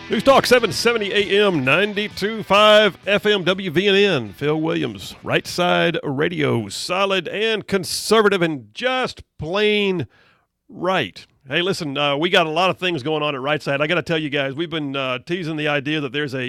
News Talk 770 AM, 92.5 FM WVNN. Phil Williams, Right Side Radio, solid and conservative and just plain right. Hey, listen, we got a lot of things going on at Right Side. I got to tell you guys, we've been teasing the idea that there's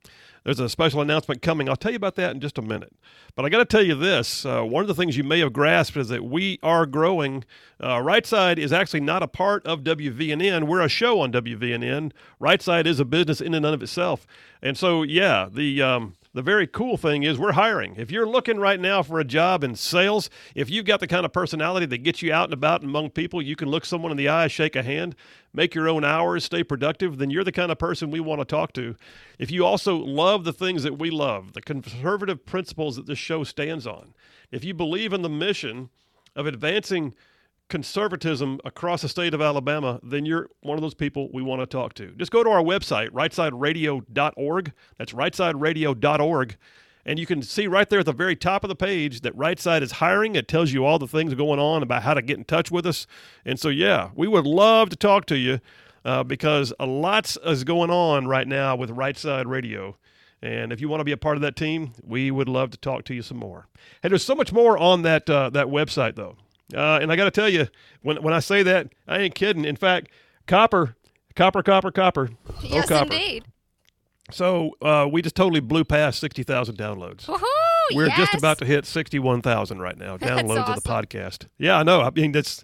a special announcement coming. I'll tell you about that in just a minute. But I got to tell you this. One of the things you may have grasped is that we are growing. Right Side is actually not a part of WVNN. We're a show on WVNN. Right Side is a business in and of itself. And so, yeah, the very cool thing is we're hiring. If you're looking right now for a job in sales, if you've got the kind of personality that gets you out and about among people, you can look someone in the eye, shake a hand, make your own hours, stay productive, then you're the kind of person we want to talk to. If you also love the things that we love, the conservative principles that this show stands on, if you believe in the mission of advancing conservatism across the state of Alabama, then you're one of those people we want to talk to. Just go to our website, rightsideradio.org. That's rightsideradio.org. And you can see right there at the very top of the page that Right Side is hiring. It tells you all the things going on about how to get in touch with us. And so, yeah, we would love to talk to you because a lot is going on right now with Right Side Radio. And if you want to be a part of that team, we would love to talk to you some more. Hey, there's so much more on that website, though. And I got to tell you, when I say that, I ain't kidding. In fact, copper. Yes, Copper. indeed. So we just totally blew past 60,000 downloads. Woohoo! We're yes. just about to hit 61,000 right now downloads of the podcast. Yeah, I know. I mean, that's.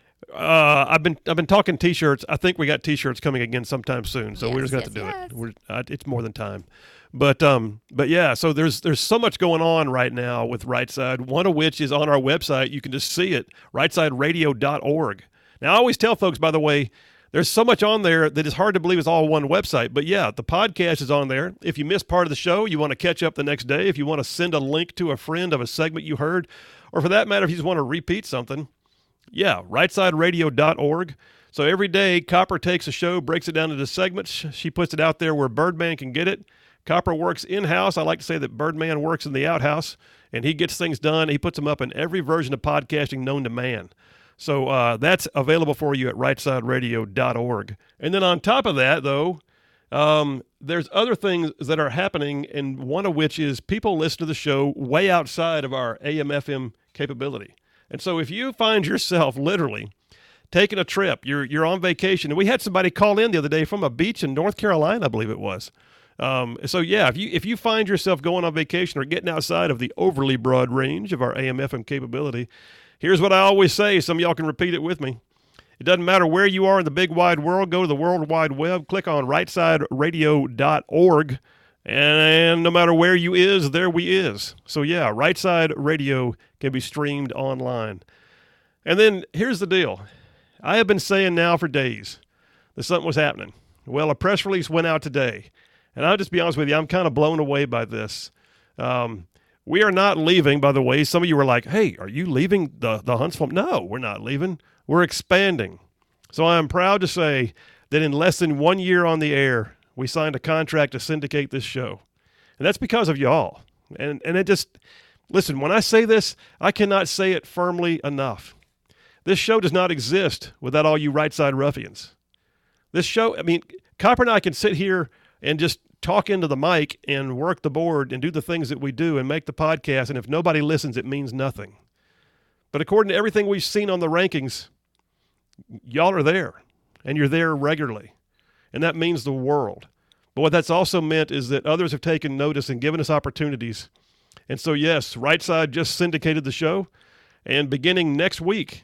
I've been talking T-shirts. I think we got T-shirts coming again sometime soon. So we're just going to do it. It's more than time. But yeah, so there's so much going on right now with Right Side, one of which is on our website. You can just see it, rightsideradio.org. Now, I always tell folks, by the way, there's so much on there that it's hard to believe it's all one website. But yeah, the podcast is on there. If you missed part of the show, you want to catch up the next day. If you want to send a link to a friend of a segment you heard, or for that matter, if you just want to repeat something, yeah, rightsideradio.org. So every day, Copper takes a show, breaks it down into segments. She puts it out there where Birdman can get it. Copper works in-house. I like to say that Birdman works in the outhouse, and he gets things done. He puts them up in every version of podcasting known to man. So that's available for you at rightsideradio.org. And then on top of that, though, there's other things that are happening, and one of which is people listen to the show way outside of our AM/FM capability. And so if you find yourself literally taking a trip, you're on vacation, and we had somebody call in the other day from a beach in North Carolina, I believe it was. So yeah, if you find yourself going on vacation or getting outside of the overly broad range of our AM/FM capability, here's what I always say. Some of y'all can repeat it with me. It doesn't matter where you are in the big wide world. Go to the World Wide Web, click on rightsideradio.org, and no matter where you is, there we is. So yeah, Right Side Radio can be streamed online. And then here's the deal. I have been saying now for days that something was happening. Well, a press release went out today. And I'll just be honest with you, I'm kind of blown away by this. We are not leaving, by the way. Some of you were like, hey, are you leaving the Huntsville? No, we're not leaving. We're expanding. So I am proud to say that in less than 1 year on the air, we signed a contract to syndicate this show. And that's because of y'all. And it just, listen, when I say this, I cannot say it firmly enough. This show does not exist without all you Right Side ruffians. This show, I mean, Copper and I can sit here and just talk into the mic and work the board and do the things that we do and make the podcast, and if nobody listens, it means nothing. But according to everything we've seen on the rankings, y'all are there, and you're there regularly, and that means the world. But what that's also meant is that others have taken notice and given us opportunities. And so, yes, Right Side just syndicated the show, and beginning next week,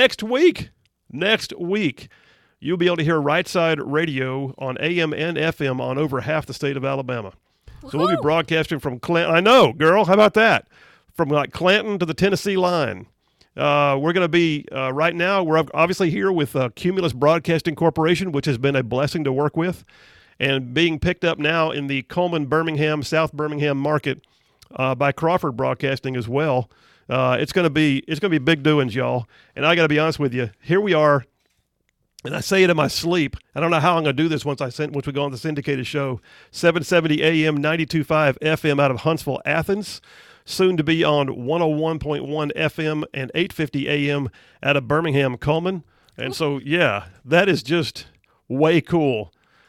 you'll be able to hear Right Side Radio on AM and FM on over half the state of Alabama. Woo-hoo. So we'll be broadcasting from Clanton. I know, girl. How about that? From like Clanton to the Tennessee line. We're going to be, right now, we're obviously here with Cumulus Broadcasting Corporation, which has been a blessing to work with, and being picked up now in the Coleman, Birmingham, South Birmingham market by Crawford Broadcasting as well. It's going to be big doings, y'all. And I got to be honest with you. Here we are. And I say it in my sleep. I don't know how I'm going to do this once we go on the syndicated show. 770 AM, 92.5 FM out of Huntsville, Athens. Soon to be on 101.1 FM and 850 AM out of Birmingham, Coleman. And so, yeah, that is just way cool.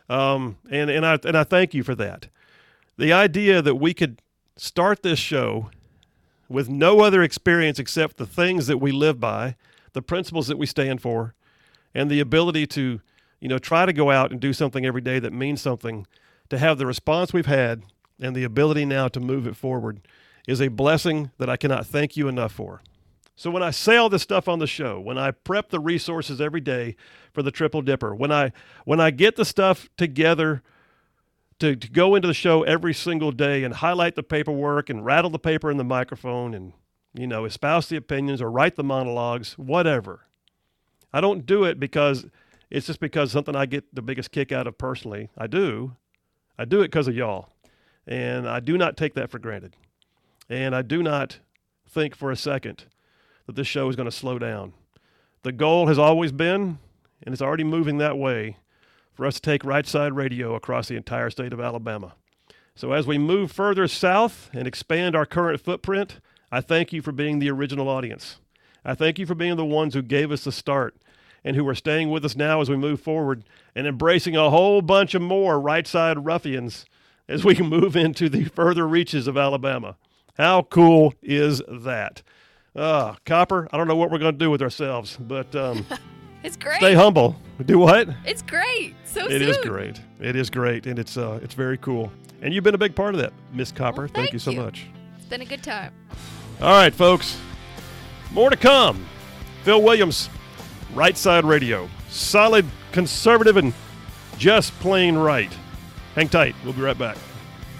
And I thank you for that. The idea that we could start this show with no other experience except the things that we live by, the principles that we stand for, and the ability to, try to go out and do something every day that means something, to have the response we've had and the ability now to move it forward is a blessing that I cannot thank you enough for. So when I say all this stuff on the show, when I prep the resources every day for the Triple Dipper, when I get the stuff together to go into the show every single day and highlight the paperwork and rattle the paper in the microphone and, espouse the opinions or write the monologues, whatever. I don't do it because it's just because something I get the biggest kick out of personally. I do it because of y'all. And I do not take that for granted. And I do not think for a second that this show is going to slow down. The goal has always been, and it's already moving that way, for us to take Right Side Radio across the entire state of Alabama. So as we move further south and expand our current footprint, I thank you for being the original audience. I thank you for being the ones who gave us the start and who are staying with us now as we move forward and embracing a whole bunch of more Right Side ruffians as we move into the further reaches of Alabama. How cool is that? Copper, I don't know what we're going to do with ourselves, but it's great. Stay humble. Do what? It's great. It is great. It is great, and it's very cool. And you've been a big part of that, Miss Copper. Well, thank you so much. It's been a good time. All right, folks. More to come. Phil Williams, Right Side Radio. Solid, conservative, and just plain right. Hang tight. We'll be right back.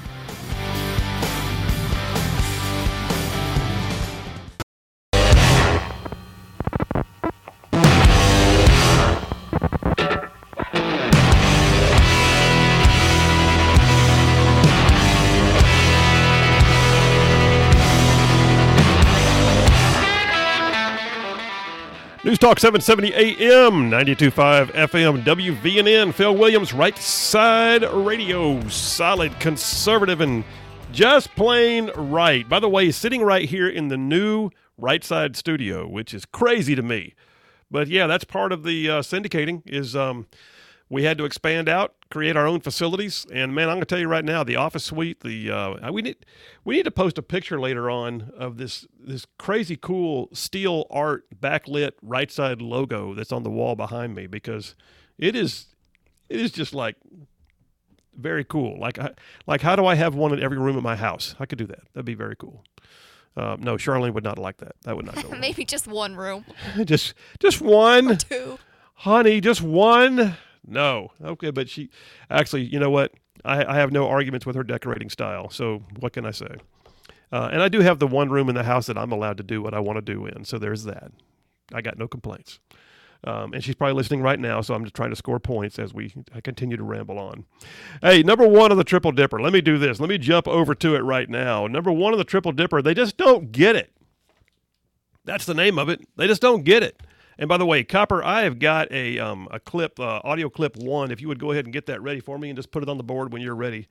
News Talk 770 AM, 92.5 FM, WVNN. Phil Williams, Right Side Radio. Solid, conservative, and just plain right. By the way, sitting right here in the new Right Side studio, which is crazy to me. But yeah, that's part of the syndicating is we had to expand out, create our own facilities. And man, I'm going to tell you right now, the office suite, we need to post a picture later on of this crazy cool steel art backlit Right Side logo that's on the wall behind me, because it is just like very cool. Like how do I have one in every room of my house? I could do that. That'd be very cool. No, Charlene would not like that. That would not go well. Maybe just one room. just one. Or two. Honey, just one. No. Okay, but she actually, you know what? I have no arguments with her decorating style, so what can I say? And I do have the one room in the house that I'm allowed to do what I want to do in, so there's that. I got no complaints. And she's probably listening right now, so I'm just trying to score points as I continue to ramble on. Hey, number one on the Triple Dipper. Let me do this. Let me jump over to it right now. Number one on the Triple Dipper, they just don't get it. That's the name of it. They just don't get it. And by the way, Copper, I have got a clip, audio clip 1. If you would go ahead and get that ready for me and just put it on the board when you're ready.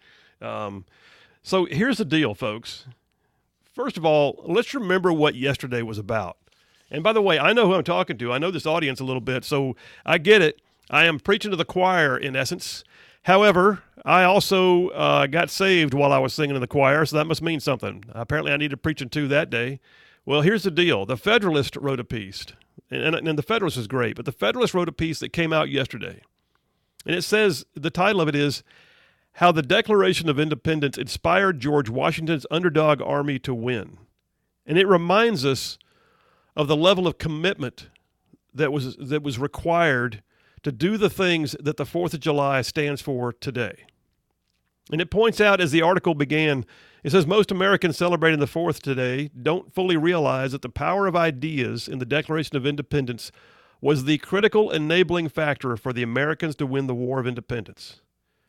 So here's the deal, folks. First of all, let's remember what yesterday was about. And by the way, I know who I'm talking to. I know this audience a little bit, so I get it. I am preaching to the choir, in essence. However, I also got saved while I was singing in the choir, so that must mean something. Apparently, I needed preaching to that day. Well, here's the deal. The Federalist wrote a piece. And the Federalist is great, but the Federalist wrote a piece that came out yesterday. And it says, the title of it is, How the Declaration of Independence Inspired George Washington's Underdog Army to Win. And it reminds us of the level of commitment that was required to do the things that the 4th of July stands for today. And it points out, as the article began, it says most Americans celebrating the 4th today don't fully realize that the power of ideas in the Declaration of Independence was the critical enabling factor for the Americans to win the War of Independence.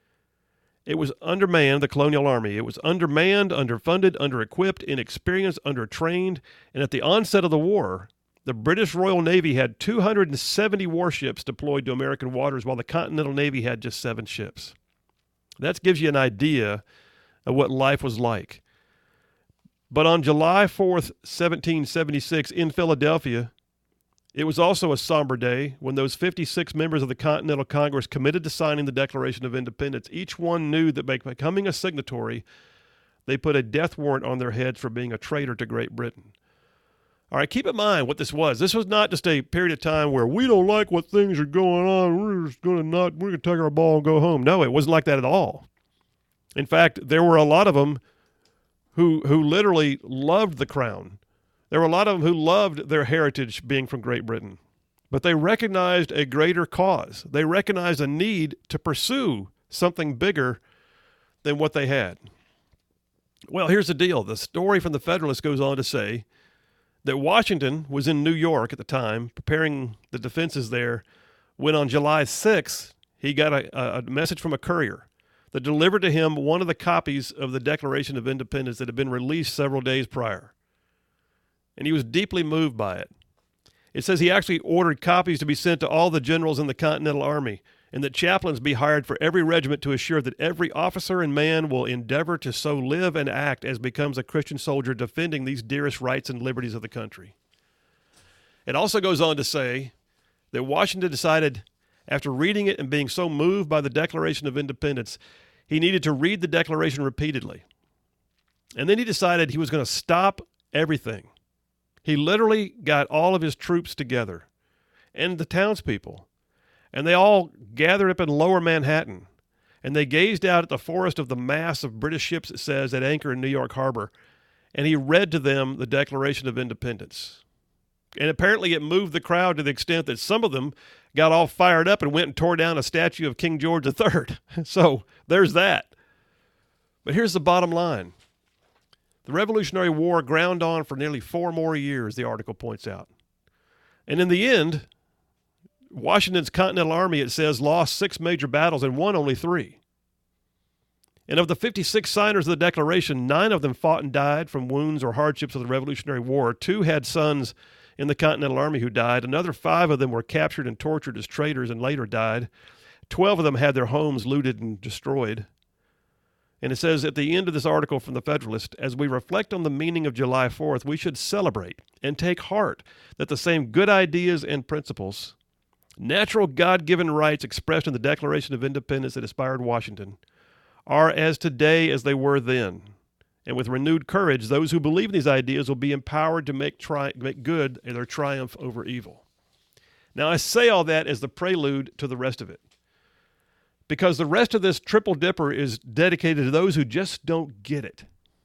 It was undermanned, the colonial army. It was undermanned, underfunded, underequipped, inexperienced, undertrained, and at the onset of the war, the British Royal Navy had 270 warships deployed to American waters, while the Continental Navy had just 7 ships. That gives you an idea of what life was like. But on July 4th, 1776, in Philadelphia, It was also a somber day when those 56 members of the Continental Congress committed to signing the Declaration of Independence. Each one knew that by becoming a signatory, they put a death warrant on their heads for being a traitor to Great Britain. All right, keep in mind what this was. This was not just a period of time where we don't like what things are going on. We're going to take our ball and go home. No, it wasn't like that at all. In fact, there were a lot of them who literally loved the crown. There were a lot of them who loved their heritage being from Great Britain. But they recognized a greater cause. They recognized a need to pursue something bigger than what they had. Well, here's the deal. The story from the Federalist goes on to say that Washington was in New York at the time, preparing the defenses there, when on July 6th, he got a message from a courier that delivered to him one of the copies of the Declaration of Independence that had been released several days prior. And he was deeply moved by it. It says he actually ordered copies to be sent to all the generals in the Continental Army, and that chaplains be hired for every regiment to assure that every officer and man will endeavor to so live and act as becomes a Christian soldier defending these dearest rights and liberties of the country. It also goes on to say that Washington decided, after reading it and being so moved by the Declaration of Independence, he needed to read the Declaration repeatedly. And then he decided he was going to stop everything. He literally got all of his troops together and the townspeople, and they all gathered up in lower Manhattan, and they gazed out at the forest of the mass of British ships, it says, at anchor in New York Harbor, and he read to them the Declaration of Independence. And apparently it moved the crowd to the extent that some of them got all fired up and went and tore down a statue of King George III. So there's that. But here's the bottom line. The Revolutionary War ground on for nearly 4 more years, the article points out. And in the end, Washington's Continental Army, it says, lost 6 major battles and won only 3. And of the 56 signers of the Declaration, 9 of them fought and died from wounds or hardships of the Revolutionary War. 2 had sons in the Continental Army who died. Another 5 of them were captured and tortured as traitors and later died. 12 of them had their homes looted and destroyed. And it says at the end of this article from the Federalist, as we reflect on the meaning of July 4th, we should celebrate and take heart that the same good ideas and principles, natural God-given rights expressed in the Declaration of Independence that inspired Washington, are as today as they were then. And with renewed courage, those who believe in these ideas will be empowered to make good their triumph over evil. Now, I say all that as the prelude to the rest of it, because the rest of this triple dipper is dedicated to those who just don't get it.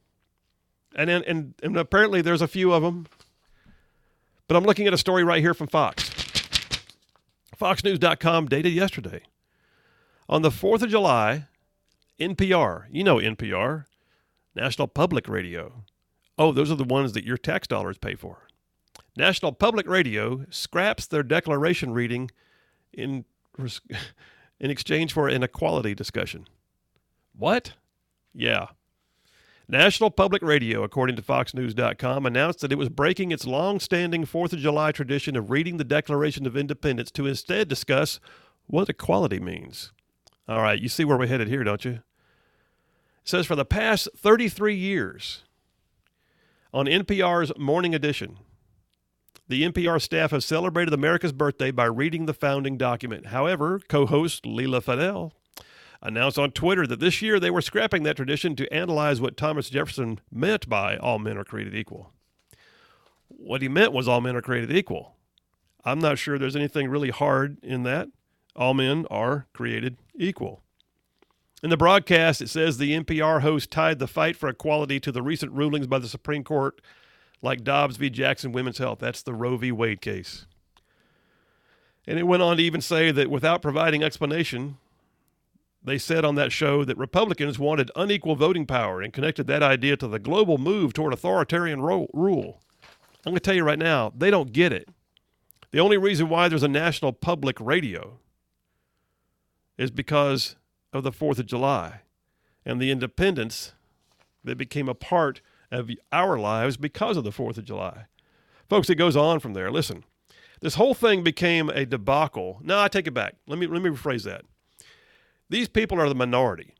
And apparently there's a few of them, but I'm looking at a story right here from Fox. FoxNews.com dated yesterday. On the 4th of July, NPR, you know NPR, National Public Radio. Oh, those are the ones that your tax dollars pay for. National Public Radio scraps their declaration reading in exchange for an equality discussion. What? Yeah. National Public Radio, according to FoxNews.com, announced that it was breaking its long-standing 4th of July tradition of reading the Declaration of Independence to instead discuss what equality means. All right, you see where we're headed here, don't you? It says for the past 33 years, on NPR's Morning Edition, the NPR staff has celebrated America's birthday by reading the founding document. However, co-host Leela Fadel announced on Twitter that this year they were scrapping that tradition to analyze what Thomas Jefferson meant by all men are created equal. What he meant was all men are created equal. I'm not sure there's anything really hard in that. All men are created equal. In the broadcast, it says the NPR host tied the fight for equality to the recent rulings by the Supreme Court, like Dobbs v. Jackson Women's Health. That's the Roe v. Wade case. And it went on to even say that without providing explanation, they said on that show that Republicans wanted unequal voting power and connected that idea to the global move toward authoritarian rule. I'm going to tell you right now, they don't get it. The only reason why there's a national public radio is because of the 4th of July and the independence that became a part of our lives because of the 4th of July. Folks, it goes on from there. Listen, this whole thing became a debacle. No, I take it back. Let me rephrase that. These people are the minority.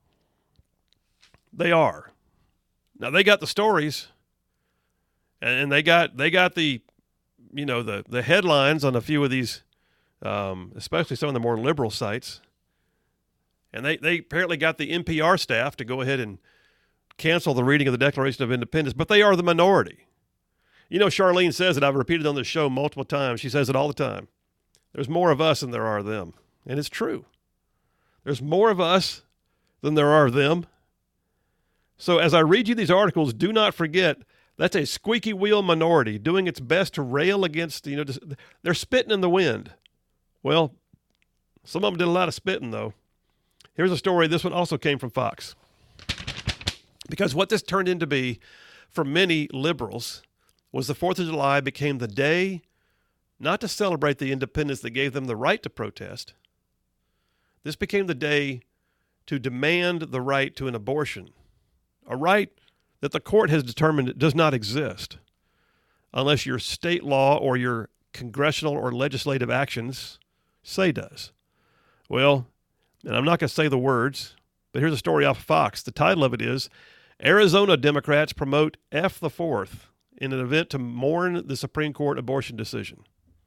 They are. Now, they got the stories, and they got the the headlines on a few of these, especially some of the more liberal sites. And they apparently got the NPR staff to go ahead and cancel the reading of the Declaration of Independence, but they are the minority. Charlene says it. I've repeated on the show multiple times. She says it all the time. There's more of us than there are them. And it's true. There's more of us than there are them. So as I read you these articles, do not forget that's a squeaky wheel minority doing its best to rail against, they're spitting in the wind. Well, some of them did a lot of spitting, though. Here's a story. This one also came from Fox. Because what this turned into be for many liberals was the 4th of July became the day not to celebrate the independence that gave them the right to protest. This became the day to demand the right to an abortion, a right that the court has determined does not exist unless your state law or your congressional or legislative actions say does. Well, and I'm not going to say the words, but here's a story off of Fox. The title of it is, Arizona Democrats Promote F the Fourth in an event to mourn the Supreme Court abortion decision.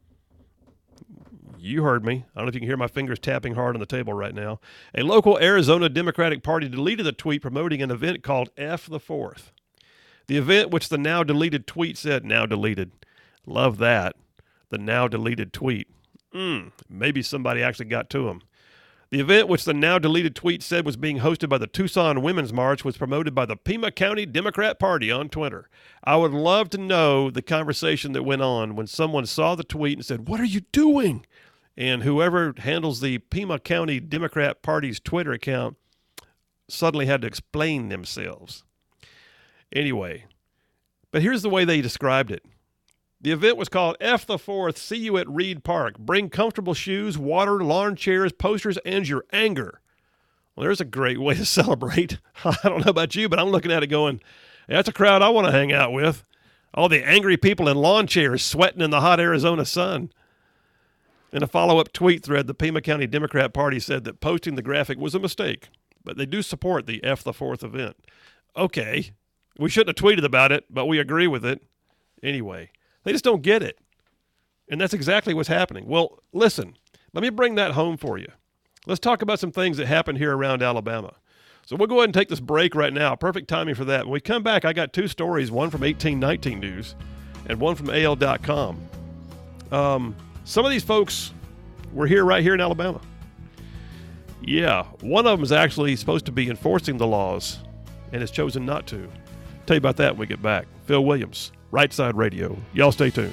You heard me. I don't know if you can hear my fingers tapping hard on the table right now. A local Arizona Democratic Party deleted a tweet promoting an event called F the Fourth. The event, which the now deleted tweet said, now deleted. Love that. The now deleted tweet. Maybe somebody actually got to him. The event, which the now deleted tweet said was being hosted by the Tucson Women's March, was promoted by the Pima County Democrat Party on Twitter. I would love to know the conversation that went on when someone saw the tweet and said, "What are you doing?" And whoever handles the Pima County Democrat Party's Twitter account suddenly had to explain themselves. Anyway, but here's the way they described it. The event was called F the Fourth, See You at Reed Park. Bring comfortable shoes, water, lawn chairs, posters, and your anger. Well, there's a great way to celebrate. I don't know about you, but I'm looking at it going, that's a crowd I want to hang out with. All the angry people in lawn chairs sweating in the hot Arizona sun. In a follow-up tweet thread, the Pima County Democrat Party said that posting the graphic was a mistake, but they do support the F the Fourth event. Okay, we shouldn't have tweeted about it, but we agree with it. Anyway, they just don't get it. And that's exactly what's happening. Well, listen, let me bring that home for you. Let's talk about some things that happen here around Alabama. So we'll go ahead and take this break right now. Perfect timing for that. When we come back, I got two stories, one from 1819 News and one from AL.com. Some of these folks were right here in Alabama. Yeah, one of them is actually supposed to be enforcing the laws and has chosen not to. Tell you about that when we get back. Phil Williams, Right Side Radio. Y'all stay tuned.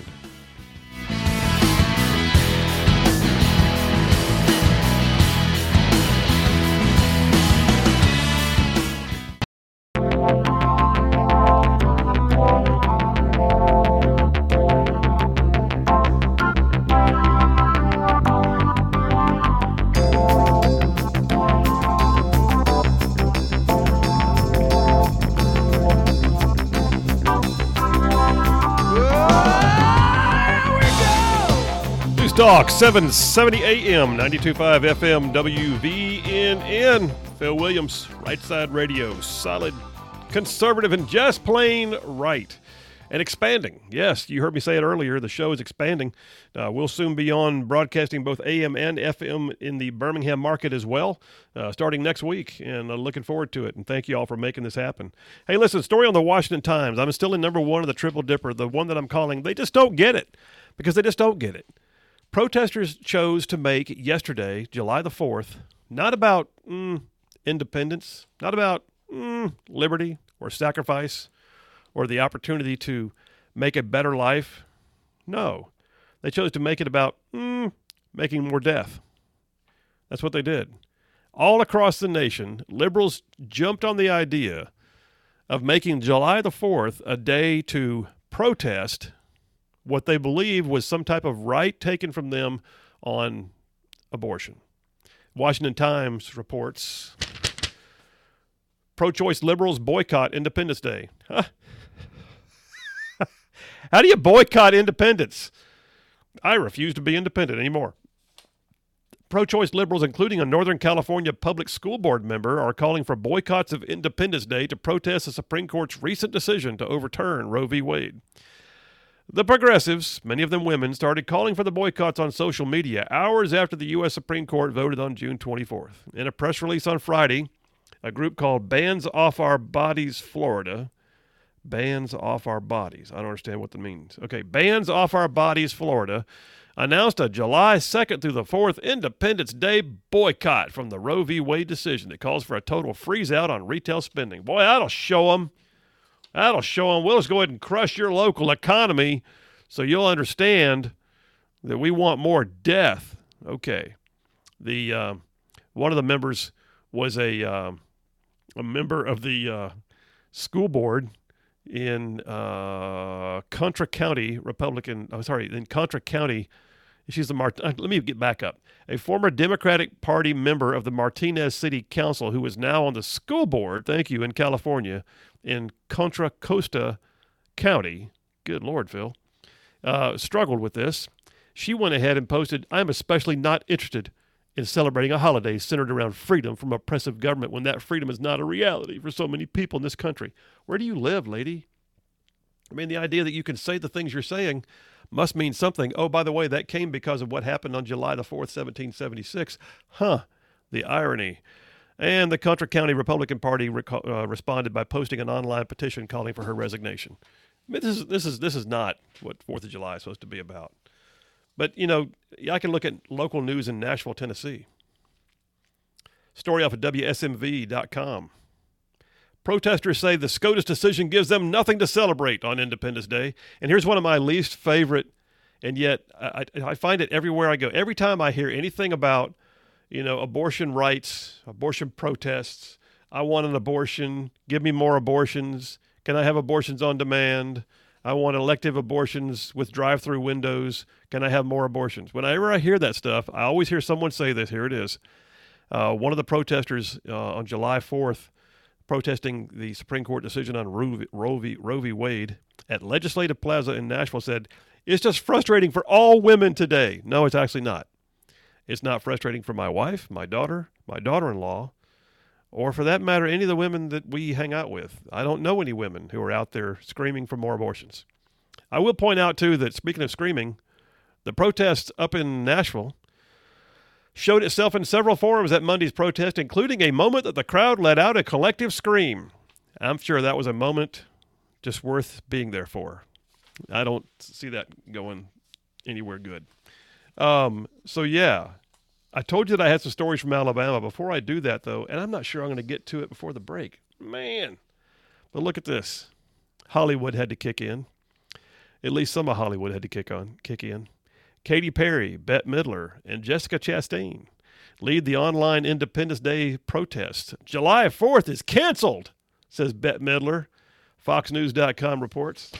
Talk 770 AM, 92.5 FM, WVNN. Phil Williams, Right Side Radio. Solid, conservative, and just plain right. And expanding. Yes, you heard me say it earlier. The show is expanding. We'll soon be on broadcasting both AM and FM in the Birmingham market as well, starting next week. And looking forward to it. And thank you all for making this happen. Hey, listen, story on the Washington Times. I'm still in number one of the Triple Dipper, the one that I'm calling, they just don't get it. Because they just don't get it. Protesters chose to make yesterday, July the 4th, not about independence, not about liberty or sacrifice or the opportunity to make a better life. No, they chose to make it about making more death. That's what they did. All across the nation, liberals jumped on the idea of making July the 4th a day to protest what they believe was some type of right taken from them on abortion. Washington Times reports, pro-choice liberals boycott Independence Day. Huh? How do you boycott independence? I refuse to be independent anymore. Pro-choice liberals, including a Northern California public school board member, are calling for boycotts of Independence Day to protest the Supreme Court's recent decision to overturn Roe v. Wade. The progressives, many of them women, started calling for the boycotts on social media hours after the U.S. Supreme Court voted on June 24th. In a press release on Friday, a group called Bans Off Our Bodies Florida, Bans Off Our Bodies, I don't understand what that means. Okay, Bans Off Our Bodies Florida announced a July 2nd through the 4th Independence Day boycott from the Roe v. Wade decision that calls for a total freeze-out on retail spending. Boy, that'll show them. That'll show them. We'll just go ahead and crush your local economy so you'll understand that we want more death. Okay. The one of the members was a member of the school board in Contra County Republican. In Contra County. She's let me get back up. A former Democratic Party member of the Martinez City Council who is now on the school board, thank you, in California, in Contra Costa County. Good Lord, Phil. Struggled with this. She went ahead and posted, "I'm especially not interested in celebrating a holiday centered around freedom from oppressive government when that freedom is not a reality for so many people in this country." Where do you live, lady? I mean, the idea that you can say the things you're saying must mean something. Oh, by the way, that came because of what happened on July the 4th, 1776. The irony. And the Contra County Republican Party responded by posting an online petition calling for her resignation. I mean, this is not what 4th of July is supposed to be about. But, you know, I can look at local news in Nashville, Tennessee. Story off of WSMV.com. Protesters say the SCOTUS decision gives them nothing to celebrate on Independence Day. And here's one of my least favorite, and yet I find it everywhere I go. Every time I hear anything about, you know, abortion rights, abortion protests, I want an abortion, give me more abortions, can I have abortions on demand, I want elective abortions with drive-through windows, can I have more abortions? Whenever I hear that stuff, I always hear someone say this. Here it is. One of the protesters on July 4th, protesting the Supreme Court decision on Roe v. Wade at Legislative Plaza in Nashville said, "It's just frustrating for all women today." No, it's actually not. It's not frustrating for my wife, my daughter, my daughter-in-law, or for that matter, any of the women that we hang out with. I don't know any women who are out there screaming for more abortions. I will point out, too, that speaking of screaming, the protests up in Nashville showed itself in several forums at Monday's protest, including a moment that the crowd let out a collective scream. I'm sure that was a moment just worth being there for. I don't see that going anywhere good. So, yeah, I told you that I had some stories from Alabama. Before I do that, though, and I'm not sure I'm going to get to it before the break. Man. But look at this. Hollywood had to kick in. At least some of Hollywood had to kick in. Katy Perry, Bette Midler, and Jessica Chastain lead the online Independence Day protest. July 4th is canceled, says Bette Midler. FoxNews.com reports.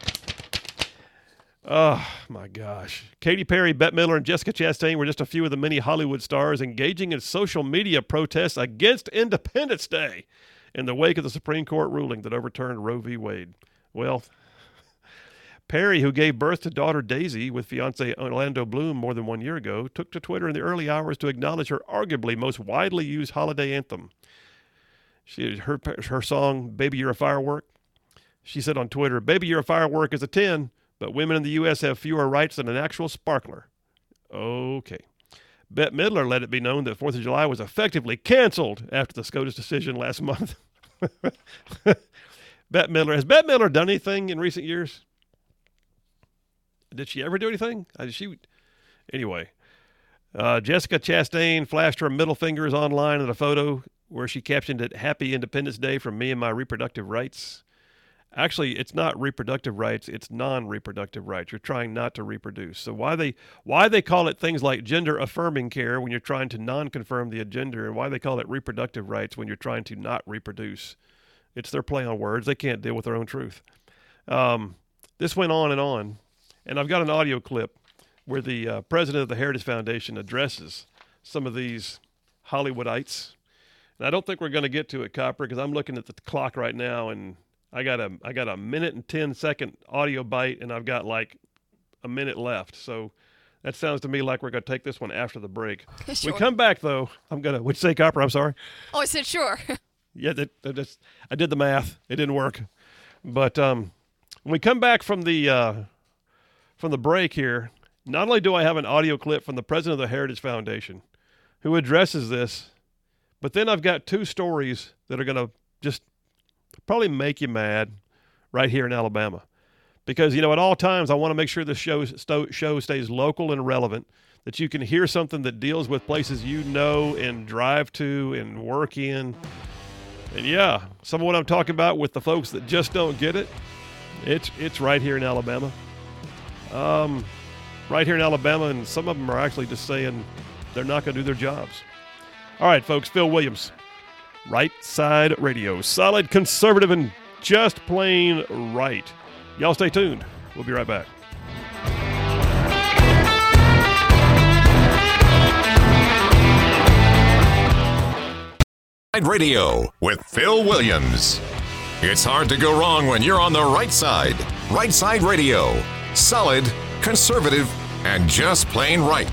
Oh, my gosh. Katy Perry, Bette Midler, and Jessica Chastain were just a few of the many Hollywood stars engaging in social media protests against Independence Day in the wake of the Supreme Court ruling that overturned Roe v. Wade. Well, Perry, who gave birth to daughter Daisy with fiancé Orlando Bloom more than 1 year ago, took to Twitter in the early hours to acknowledge her arguably most widely used holiday anthem. Her song, "Baby, You're a Firework." She said on Twitter, "Baby, You're a Firework" is a 10, but women in the U.S. have fewer rights than an actual sparkler. Okay. Bette Midler let it be known that 4th of July was effectively canceled after the SCOTUS decision last month. Bette Midler. Has Bette Midler done anything in recent years? Did she ever do anything? Anyway, Jessica Chastain flashed her middle fingers online in a photo where she captioned it, "Happy Independence Day from me and my reproductive rights." Actually, it's not reproductive rights, it's non-reproductive rights. You're trying not to reproduce. So why they call it things like gender-affirming care when you're trying to non-confirm the gender, and why they call it reproductive rights when you're trying to not reproduce. It's their play on words. They can't deal with their own truth. This went on, and I've got an audio clip where the president of the Heritage Foundation addresses some of these Hollywoodites. And I don't think we're going to get to it, Copper, because I'm looking at the clock right now, and I got a minute and 10-second audio bite, and I've got like a minute left. So that sounds to me like we're going to take this one after the break. Sure. We come back, though. What'd you say, Copper? I'm sorry. Oh, I said sure. Yeah, I did the math. It didn't work. But when we come back from the from the break here, not only do I have an audio clip from the president of the Heritage Foundation who addresses this, but then I've got two stories that are going to just probably make you mad right here in Alabama. Because, at all times I want to make sure this show stays local and relevant, that you can hear something that deals with places and drive to and work in. And yeah, some of what I'm talking about with the folks that just don't get it, it's right here in Alabama. Right here in Alabama, and some of them are actually just saying they're not going to do their jobs. All right, folks, Phil Williams, Right Side Radio. Solid, conservative, and just plain right. Y'all stay tuned. We'll be right back. Radio with Phil Williams. It's hard to go wrong when you're on the right side. Right Side Radio. Solid, conservative, and just plain right.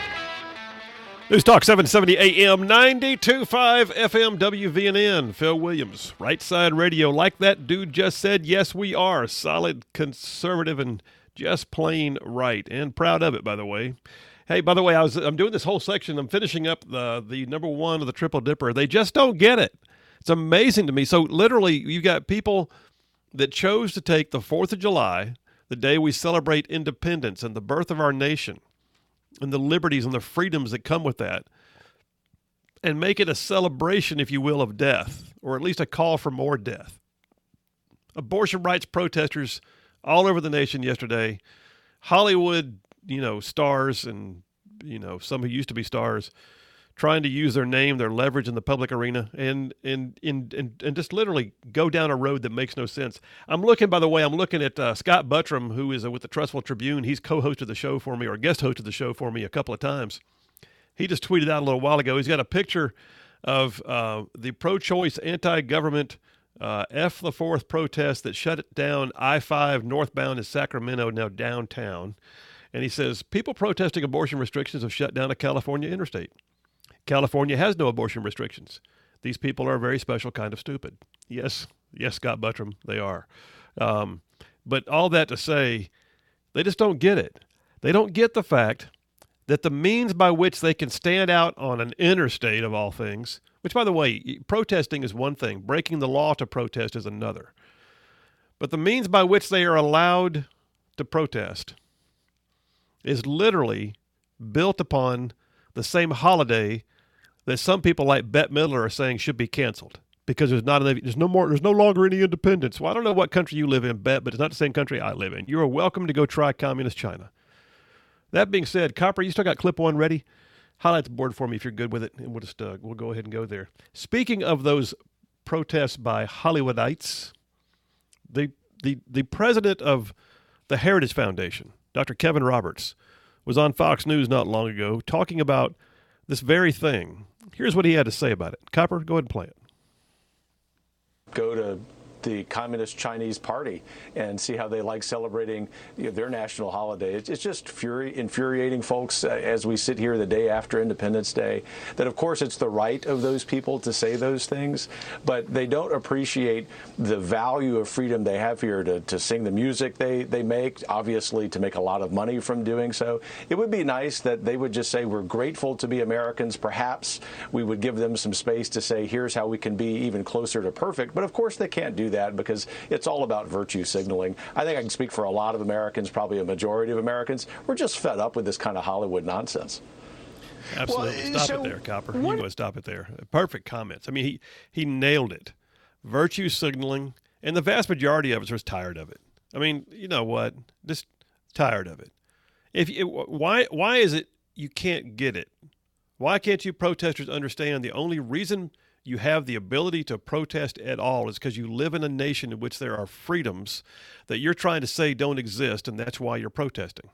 News Talk 770 AM, 92.5 FM WVNN. Phil Williams, Right Side Radio. Like that dude just said, yes, we are solid, conservative, and just plain right. And proud of it, by the way. Hey, by the way, I'm doing this whole section. I'm finishing up the number one of the Triple Dipper. They just don't get it. It's amazing to me. So literally, you've got people that chose to take the 4th of July, the day we celebrate independence and the birth of our nation, and the liberties and the freedoms that come with that, and make it a celebration, if you will, of death, or at least a call for more death. Abortion rights protesters all over the nation yesterday, Hollywood, stars and, some who used to be stars, trying to use their name, their leverage in the public arena, and just literally go down a road that makes no sense. I'm looking at Scott Buttram, who is with the Trussville Tribune. He's co-hosted the show for me, or guest hosted the show for me a couple of times. He just tweeted out a little while ago. He's got a picture of the pro-choice, anti-government F the Fourth protest that shut down I-5 northbound in Sacramento, now downtown. And he says, people protesting abortion restrictions have shut down a California interstate. California has no abortion restrictions. These people are a very special kind of stupid. Yes, Scott Buttram, they are. But all that to say, they just don't get it. They don't get the fact that the means by which they can stand out on an interstate of all things, which, by the way, protesting is one thing. Breaking the law to protest is another. But the means by which they are allowed to protest is literally built upon the same holiday that some people like Bette Midler are saying should be canceled because there's no longer any independence. Well, I don't know what country you live in, Bette, but it's not the same country I live in. You are welcome to go try communist China. That being said, Copper, you still got clip one ready? Highlight the board for me if you're good with it, and we'll go ahead and go there. Speaking of those protests by Hollywoodites, the president of the Heritage Foundation, Dr. Kevin Roberts, was on Fox News not long ago talking about this very thing. Here's what he had to say about it. Copper, go ahead and play it. Go to the Communist Chinese Party and see how they like celebrating their national holiday. It's just infuriating folks as we sit here the day after Independence Day, that of course it's the right of those people to say those things, but they don't appreciate the value of freedom they have here to sing the music they make, obviously to make a lot of money from doing so. It would be nice that they would just say, we're grateful to be Americans. Perhaps we would give them some space to say, here's how we can be even closer to perfect. But of course they can't do that because it's all about virtue signaling. I think I can speak for a lot of Americans, probably a majority of Americans. We're just fed up with this kind of Hollywood nonsense. Absolutely. Stop it there, Copper. You go stop it there. Perfect comments. I mean, he nailed it. Virtue signaling, and the vast majority of us are tired of it. I mean, you know what? Just tired of it. Why is it you can't get it? Why can't you protesters understand the only reason you have the ability to protest at all is because you live in a nation in which there are freedoms that you're trying to say don't exist, and that's why you're protesting.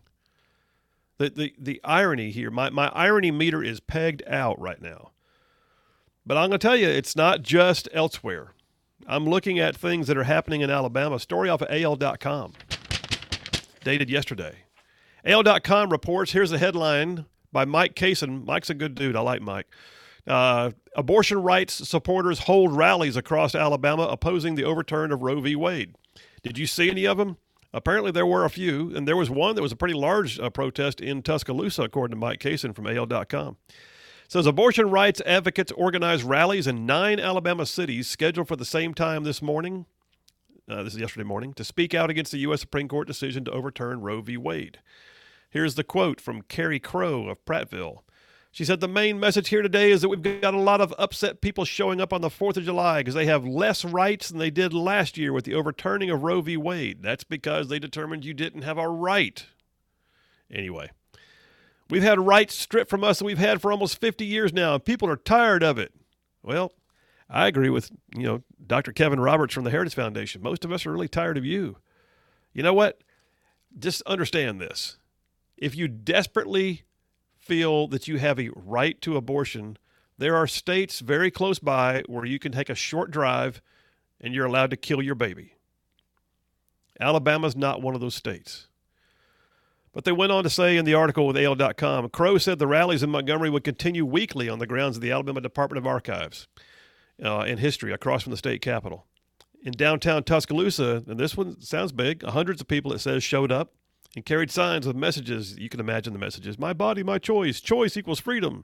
The irony here, my irony meter is pegged out right now. But I'm going to tell you, it's not just elsewhere. I'm looking at things that are happening in Alabama. Story off of AL.com, dated yesterday. AL.com reports, here's a headline by Mike Kaysen. Mike's a good dude. I like Mike. Abortion rights supporters hold rallies across Alabama opposing the overturn of Roe v. Wade. Did you see any of them? Apparently there were a few, and there was one that was a pretty large protest in Tuscaloosa, according to Mike Kaysen from AL.com. Says abortion rights advocates organized rallies in 9 Alabama cities scheduled for the same time this morning, this is yesterday morning, to speak out against the U.S. Supreme Court decision to overturn Roe v. Wade. Here's the quote from Carrie Crow of Prattville. She said, the main message here today is that we've got a lot of upset people showing up on the 4th of July because they have less rights than they did last year with the overturning of Roe v. Wade. That's because they determined you didn't have a right. Anyway, we've had rights stripped from us that we've had for almost 50 years now, and people are tired of it. Well, I agree with, Dr. Kevin Roberts from the Heritage Foundation. Most of us are really tired of you. You know what? Just understand this. If you desperately feel that you have a right to abortion, there are states very close by where you can take a short drive and you're allowed to kill your baby. Alabama's not one of those states. But they went on to say in the article with AL.com, Crow said the rallies in Montgomery would continue weekly on the grounds of the Alabama Department of Archives and History across from the state capitol. In downtown Tuscaloosa, and this one sounds big, hundreds of people, it says, showed up and carried signs with messages. You can imagine the messages. My body, my choice. Choice equals freedom.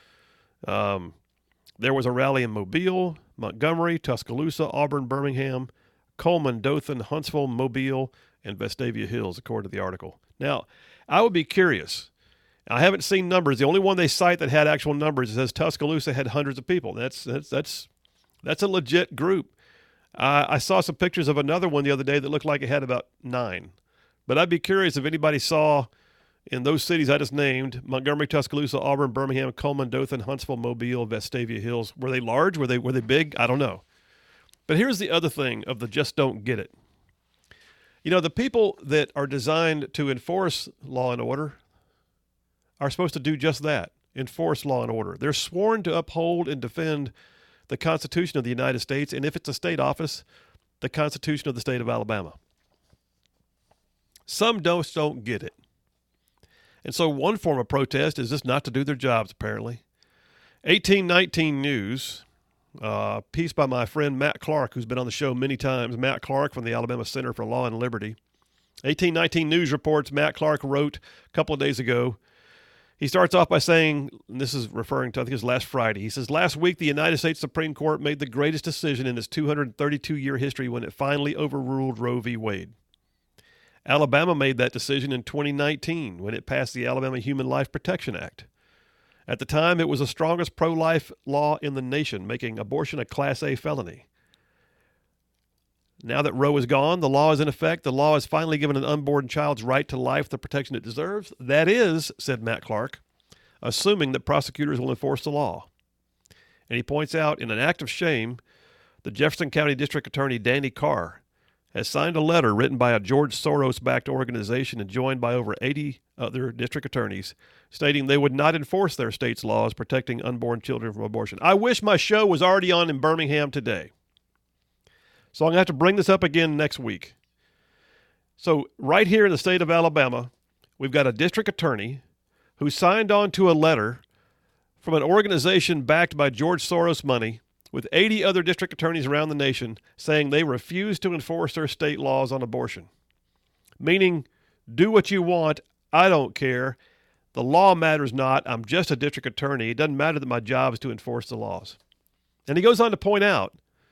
There was a rally in Mobile, Montgomery, Tuscaloosa, Auburn, Birmingham, Coleman, Dothan, Huntsville, Mobile, and Vestavia Hills, according to the article. Now, I would be curious. I haven't seen numbers. The only one they cite that had actual numbers says Tuscaloosa had hundreds of people. That's a legit group. I saw some pictures of another one the other day that looked like it had about 9. But I'd be curious if anybody saw in those cities I just named, Montgomery, Tuscaloosa, Auburn, Birmingham, Coleman, Dothan, Huntsville, Mobile, Vestavia Hills, were they large? Were they big? I don't know. But here's the other thing of the just don't get it. The people that are designed to enforce law and order are supposed to do just that, enforce law and order. They're sworn to uphold and defend the Constitution of the United States, and if it's a state office, the Constitution of the state of Alabama. Some don't get it. And so one form of protest is just not to do their jobs, apparently. 1819 News, piece by my friend Matt Clark, who's been on the show many times. Matt Clark from the Alabama Center for Law and Liberty. 1819 News reports Matt Clark wrote a couple of days ago. He starts off by saying, and this is referring to, I think it was last Friday, he says, last week the United States Supreme Court made the greatest decision in its 232-year history when it finally overruled Roe v. Wade. Alabama made that decision in 2019 when it passed the Alabama Human Life Protection Act. At the time, it was the strongest pro-life law in the nation, making abortion a Class A felony. Now that Roe is gone, the law is in effect. The law has finally given an unborn child's right to life the protection it deserves. That is, said Matt Clark, assuming that prosecutors will enforce the law. And he points out, in an act of shame, the Jefferson County District Attorney Danny Carr has signed a letter written by a George Soros-backed organization and joined by over 80 other district attorneys, stating they would not enforce their state's laws protecting unborn children from abortion. I wish my show was already on in Birmingham today. So I'm going to have to bring this up again next week. So right here in the state of Alabama, we've got a district attorney who signed on to a letter from an organization backed by George Soros money with 80 other district attorneys around the nation saying they refuse to enforce their state laws on abortion. Meaning, do what you want, I don't care. The law matters not. I'm just a district attorney. It doesn't matter that my job is to enforce the laws. And he goes on to point out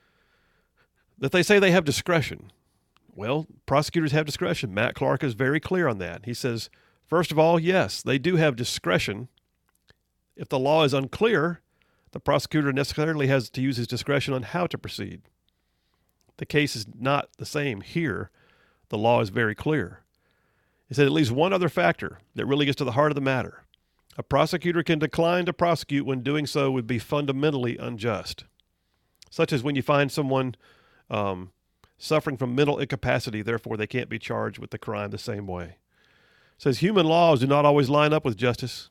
that they say they have discretion. Well, prosecutors have discretion. Matt Clark is very clear on that. He says, first of all, yes, they do have discretion. If the law is unclear, the prosecutor necessarily has to use his discretion on how to proceed. The case is not the same here. The law is very clear. He said at least one other factor that really gets to the heart of the matter. A prosecutor can decline to prosecute when doing so would be fundamentally unjust, such as when you find someone suffering from mental incapacity, therefore they can't be charged with the crime the same way. It says human laws do not always line up with justice.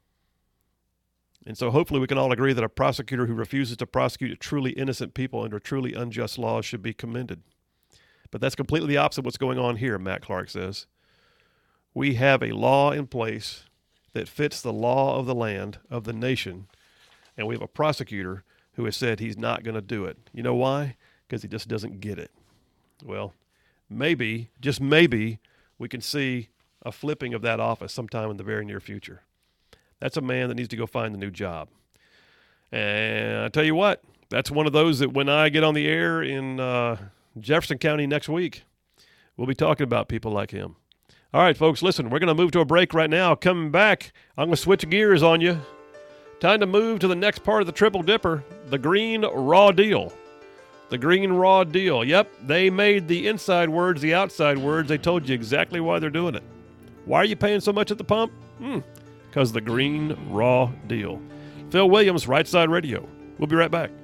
And so hopefully we can all agree that a prosecutor who refuses to prosecute truly innocent people under truly unjust laws should be commended. But that's completely the opposite of what's going on here, Matt Clark says. We have a law in place that fits the law of the land, of the nation, and we have a prosecutor who has said he's not going to do it. You know why? Because he just doesn't get it. Well, maybe, just maybe, we can see a flipping of that office sometime in the very near future. That's a man that needs to go find a new job. And I tell you what, that's one of those that when I get on the air in Jefferson County next week, we'll be talking about people like him. All right, folks, listen, we're going to move to a break right now. Coming back, I'm going to switch gears on you. Time to move to the next part of the Triple Dipper, the Green Raw Deal. The Green Raw Deal. Yep, they made the inside words the outside words. They told you exactly why they're doing it. Why are you paying so much at the pump? Because the Green Raw Deal. Phil Williams, Right Side Radio. We'll be right back.